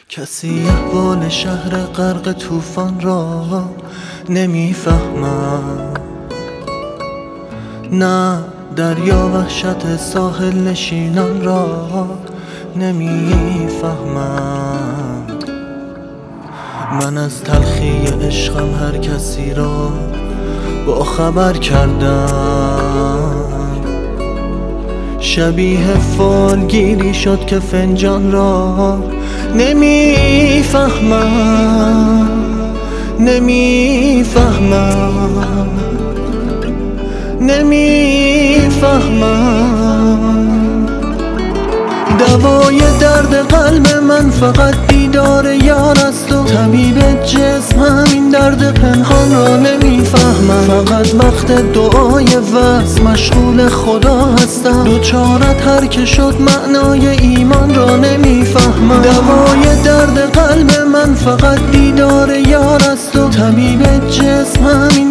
کسی احوال شهر غرق طوفان را نمیفهمم، نه دریا وحشت ساحل نشینان را نمیفهمم. من از تلخی عشقم هر کسی را با خبر کردم، شبیه فالگیری شد که فنجان را نمیفهمم. دوای درد قلب من فقط دیدار یار است و طبیب جسم همین درد پنهان را نمیفهمم. فقط وقت دعای وصل مشغول خدا هستم، دوچارت هر که شد معنای ایمان را نمیفهمم. دوای درد قلب من فقط دیدار یار است و طبیب جسم همین